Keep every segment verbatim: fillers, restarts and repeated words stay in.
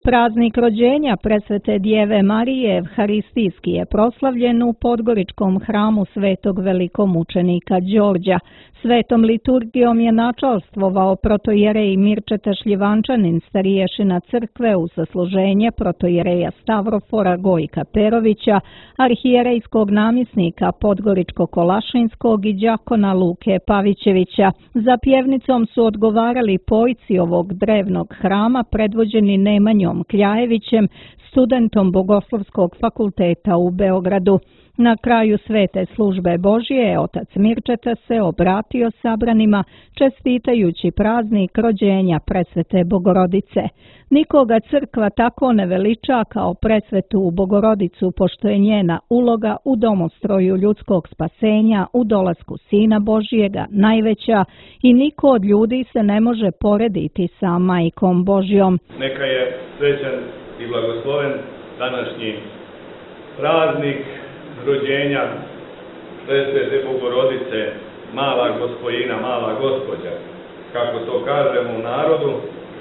Praznik rođenja presvete Djeve Marije Evharistijski je proslavljen u Podgoričkom hramu svetog velikomučenika Đorđa. Svetom liturgijom je načalstvovao protojerej Mirčeta Šljivančanin, stariješina crkve, u sasluženje protojereja Stavrofora Gojka Perovića, arhijerejskog namjesnika Podgoričko-Kolašinskog i đakona Luke Pavićevića. Za pjevnicom su odgovarali pojci ovog drevnog hrama predvođeni Nemanjom Kljajevićem, studentom Bogoslovskog fakulteta u Beogradu. Na kraju svete službe Božje otac Mirčeta se obratio sabranima čestitajući praznik rođenja presvete Bogorodice. Nikoga crkva tako ne veliča kao presvetu Bogorodicu, pošto je njena uloga u domostroju ljudskog spasenja, u dolasku Sina Božjega najveća i niko od ljudi se ne može porediti sa Majkom Božjom. Neka je srećan i blagosloven današnji praznik rođenja presvete Bogorodice, mala gospojina, mala gospođa, kako to kažemo u narodu,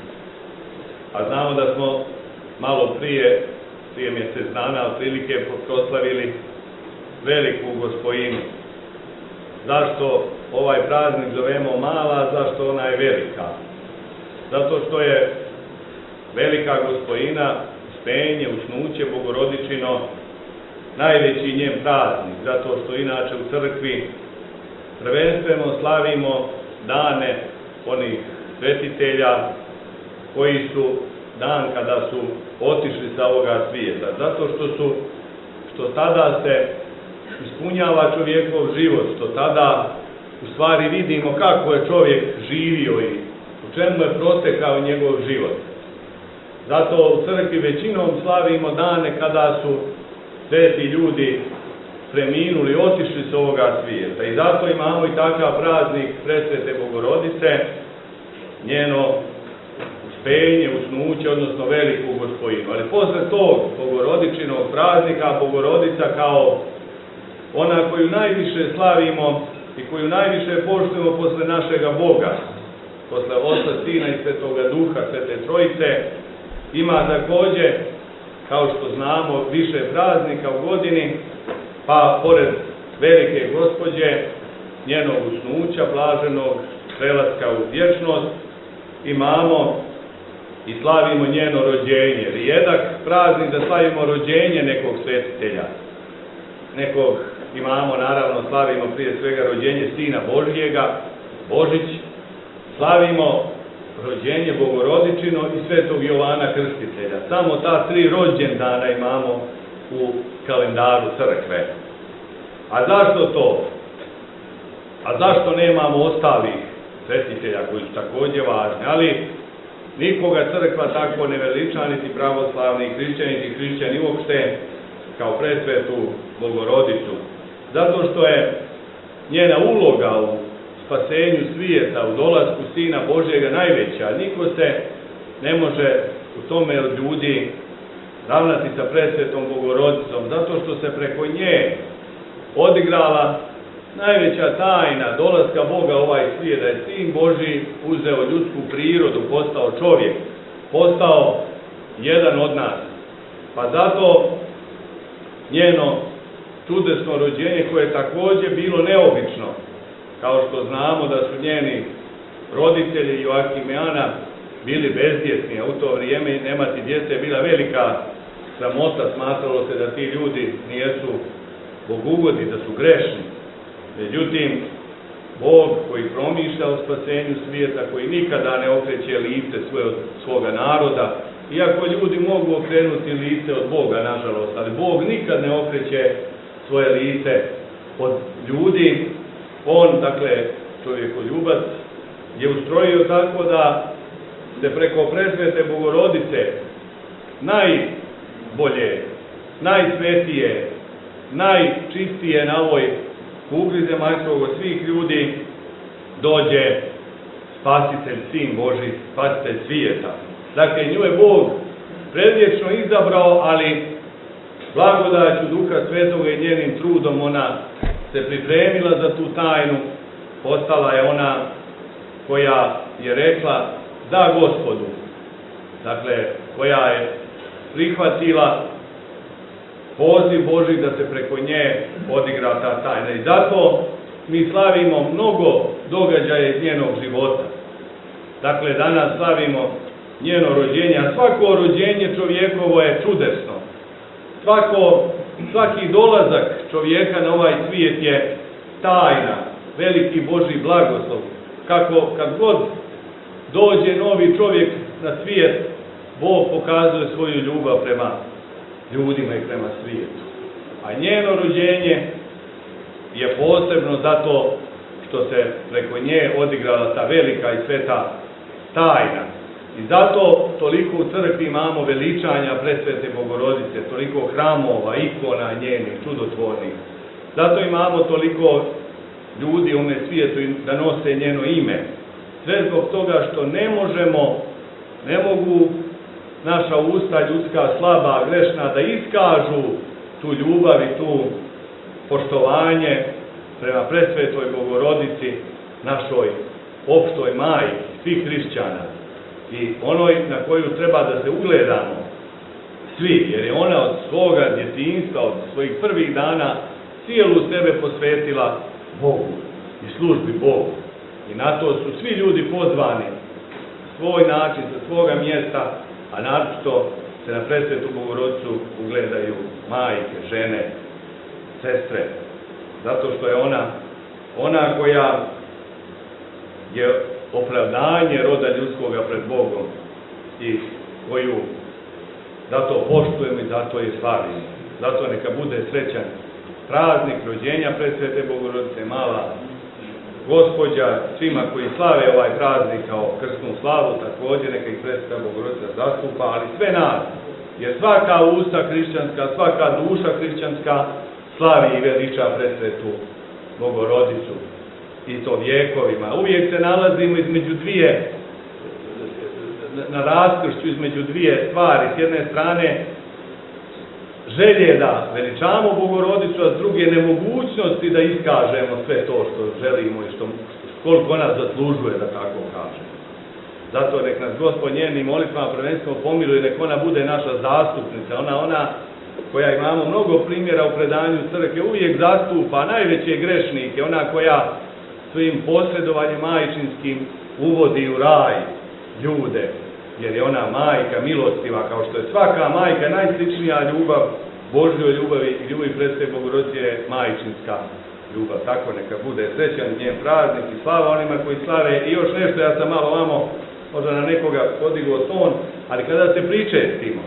a znamo da smo malo prije, prije mjesec dana, otprilike proslavili veliku gospojinu. Zašto ovaj praznik zovemo mala, zašto ona je velika? Zato što je velika gospojina, uspenje, usnuće Bogorodičino, najveći njen praznik, zato što inače u crkvi prvenstveno slavimo dane onih svetitelja koji su dan kada su otišli sa ovoga svijeta, zato što su, što tada se ispunjava čovjekov život, što tada u stvari vidimo kako je čovjek živio i u čemu je protekao njegov život. Zato u crkvi većinom slavimo dane kada su sveti ljudi preminuli, otišli s ovoga svijeta. I zato imamo i takav praznik presvete Bogorodice, njeno uspenje, usnuće, odnosno veliku gospojinu. Ali posle tog Bogorodičinog praznika, Bogorodica kao ona koju najviše slavimo i koju najviše poštujemo posle našega Boga, posle Oca, Sina i Svetoga Duha, Svete Trojice, ima također, kao što znamo, više praznika u godini, pa pored velike gospođe, njenog usnuća, blaženog prelaska u vječnost, imamo i slavimo njeno rođenje. Rijedak praznik da slavimo rođenje nekog svetitelja. Nekog imamo, naravno, slavimo prije svega rođenje Sina Božjega, Božić, slavimo rođenje Bogorodičino i Svetog Jovana Krstitelja. Samo ta tri rođendana imamo u kalendaru crkve. A zašto to? A zašto nemamo ostalih svetitelja koji su također važni? Ali nikoga crkva tako ne veliča, niti pravoslavni hrišćani, niti hrišćani uopšte, kao presvetu Bogorodicu. Zato što je njena uloga u spasenju svijeta, u dolasku Sina Božjega najveća. Niko se ne može u tome od ljudi ravnati sa presvetom Bogorodicom, zato što se preko nje odigrala najveća tajna dolaska Boga u ovaj svijet, da je Sin Božji uzeo ljudsku prirodu, postao čovjek, postao jedan od nas. Pa zato njeno čudesno rođenje, koje je također bilo neobično, kao što znamo da su njeni roditelji Joakim i Ana bili bezdjetni, a u to vrijeme nemati djece je bila velika sramota, smatralo se da ti ljudi nijesu bogugodni, da su grešni. Međutim, Bog koji promišlja o spasenju svijeta, koji nikada ne okreće lice svoje od svoga naroda, iako ljudi mogu okrenuti lice od Boga, nažalost, ali Bog nikad ne okreće svoje lice od ljudi. On, dakle, čovjekoljubac, je ustrojio tako da se preko presvete Bogorodice najbolje, najsvetije, najčistije na ovoj kugli zemaljskog od svih ljudi dođe spasitelj, Sin Božji, spasitelj svijeta. Dakle, nju je Bog predvječno izabrao, ali blagodaću Duha Svetoga i njenim trudom ona se pripremila za tu tajnu, postala je ona koja je rekla da Gospodu. Dakle, koja je prihvatila poziv Božji da se preko nje odigra ta tajna. I zato mi slavimo mnogo događaja iz njenog života. Dakle, danas slavimo njeno rođenje, a svako rođenje čovjekovo je čudesno. Svako, svaki dolazak čovjeka na ovaj svijet je tajna, veliki Božji blagoslov. Kako, kad god dođe novi čovjek na svijet, Bog pokazuje svoju ljubav prema ljudima i prema svijetu. A njeno rođenje je posebno zato što se preko nje odigrala ta velika i sveta tajna. I zato toliko u crkvi imamo veličanja presvete Bogorodice, toliko hramova, ikona njenih, čudotvornih. Zato imamo toliko ljudi u svijetu da nose njeno ime. Sve zbog toga što ne možemo, ne mogu naša usta ljudska, slaba, grešna, da iskažu tu ljubav i tu poštovanje prema presvetoj Bogorodici, našoj opštoj majki, svih hrišćana. I onoj na koju treba da se ugledamo svi, jer je ona od svoga djetinjstva, od svojih prvih dana cijelu sebe posvetila Bogu i službi Bogu. I na to su svi ljudi pozvani svoj način, sa svoga mjesta, a naročito se na presvetu Bogorodicu ugledaju majke, žene, sestre. Zato što je ona, ona koja je opravdanje roda ljudskoga pred Bogom i koju zato poštujemo i zato je slavimo. Zato neka bude srećan praznik rođenja presvete Bogorodice, mala Gospođa, svima koji slave ovaj praznik kao krstnu slavu, također neka ih presveta Bogorodica zastupa, ali sve nas, jer svaka usta hrišćanska, svaka duša hrišćanska slavi i veliča presvetu Bogorodicu. I to vjekovima. Uvijek se nalazimo između dvije, na raskršću između dvije stvari. S jedne strane želje da veličamo Bogorodicu, a s druge nemogućnosti da iskažemo sve to što želimo i što, koliko ona zaslužuje, da tako kažemo. Zato nek nas Gospod njenim molitvama prvenstveno pomiluje, nek ona bude naša zastupnica, ona, ona koja imamo mnogo primjera u predanju crkve, uvijek zastupa najveće grešnike, ona koja svojim posredovanjem majčinskim uvodi u raj ljude, jer je ona majka milostiva, kao što je svaka majka najsličnija ljubav Božjoj ljubavi i ljubavi presvete Bogorodice je majčinska ljubav. Tako neka bude srećan njen praznik i slava onima koji slave. I još nešto, ja sam malo vamo možda na nekoga podigao ton, ali kada se pričestimo,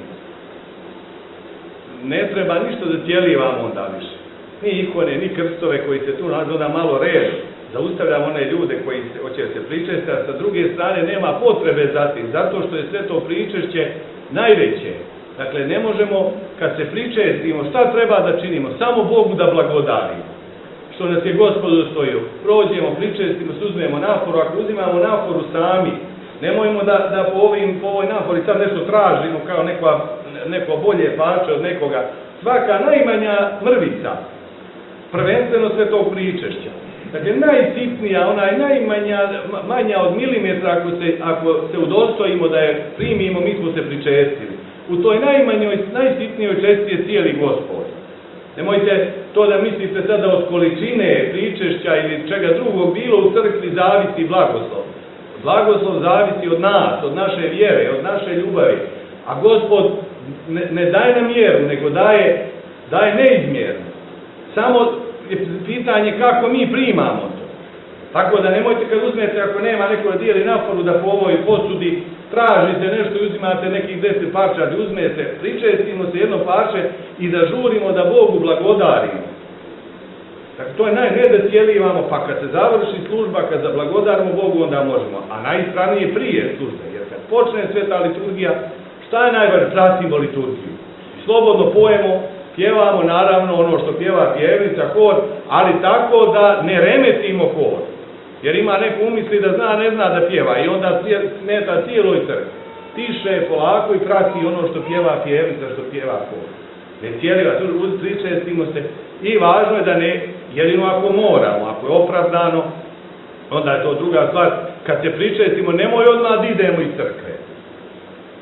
ne treba ništa da cijelivamo onda više. Ni ikone, ni krstove koji se tu nalaze, onda malo režu. Zaustavljamo one ljude koji se, hoće se pričesti, a sa druge strane nema potrebe za tim, zato što je sve to pričešće najveće. Dakle, ne možemo, kad se pričestimo, šta treba da činimo? Samo Bogu da blagodarimo. Što nas je Gospod ustojio. Prođemo, pričestimo, uzmemo naforu, ako uzimamo naforu sami, nemojmo da, da po, ovim, po ovoj nafori sad nešto tražimo kao neko, neko bolje parče od nekoga. Svaka najmanja mrvica, prvenstveno sve to pričešća. Dakle, najsitnija, ona je najmanja manja od milimetra, ako se, ako se udostojimo da je primimo, mi smo se pričestili. U toj najmanjoj, najsitnijoj česti je cijeli Gospod. Nemojte to da mislite sada od količine pričešća ili čega drugog, bilo u crkvi zavisi blagoslov. Blagoslov zavisi od nas, od naše vjere, od naše ljubavi. A Gospod ne, ne daje na mjeru, nego daje, daje neizmjerno. Samo je pitanje kako mi primamo to. Tako da nemojte kad uzmete, ako nema neko da dijeli naforu, da po ovoj posudi tražite nešto i uzimate nekih deset parča, da uzmete, pričestimo se jedno parče i da žurimo da Bogu blagodarimo. Dakle, to je naj, ne da cijelivamo, pa kad se završi služba, kad zablagodarimo Bogu, onda možemo. A najispravnije prije službe, jer kad počne sveta liturgija, šta je najvažnije? Pratimo liturgiju. Slobodno pojemo, pjevamo naravno ono što pjeva pjevnica, hor, ali tako da ne remetimo hor. Jer ima neko umisli da zna, ne zna da pjeva i onda smeta cijeloj crkvi. Tiše, polako i prati ono što pjeva pjevnica, što pjeva hor. Ne cijeliva, tu pričestimo se i važno je da ne, jedino ako moramo, ako je opravdano, onda je to druga stvar. Kad se pričestimo, nemoj odmah da idemo iz crkve.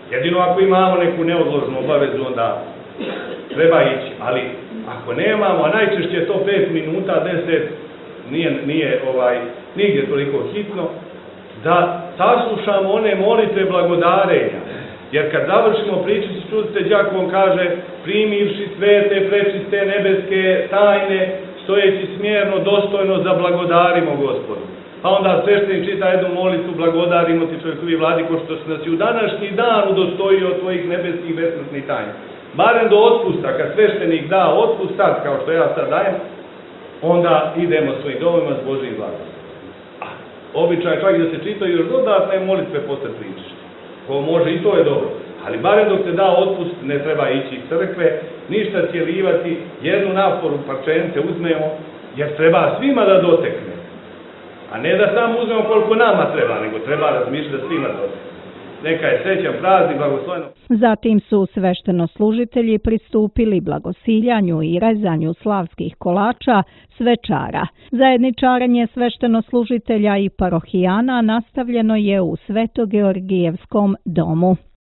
Jedino ako imamo neku neodložnu obavezu, onda treba ići, ali ako nemamo, a najčešće je to pet minuta, deset, nije, nije ovaj, nigdje toliko hitno, da saslušamo one molitve blagodarenja. Jer kad završimo priču, čudite, đak vam kaže, primivši svete, prečiste nebeske tajne, stojeći smjerno, dostojno, zablagodarimo Gospodu. Pa onda sveštenik čita jednu molitvu, blagodarimo ti čovjekovi vladiko, što si nas i u današnji dan udostojio od tvojih nebeskih besmrtnih tajna. Barem do otpusta, kad sveštenik da otpust, sad, kao što ja sad dajem, onda idemo svojim domovima s Božjim blagoslovom. Običaj čak da se čitaju još dodatne molitve posle priče. Ko može, i to je dobro. Ali barem dok se da otpust, ne treba ići iz crkve, ništa cijelivati, jednu naporu parčenice uzmemo, jer treba svima da dotekne. A ne da samo uzmemo koliko nama treba, nego treba razmišljati da svima dotekne. Neka je srećan praznik, blagosloveno. Zatim su sveštenoslужitelji pristupili blagosiljanju i rezanju slavskih kolača svečara. Zajedničarenje sveštenoslужitelja i parohijana nastavljeno je u Svetogeorgijevskom domu.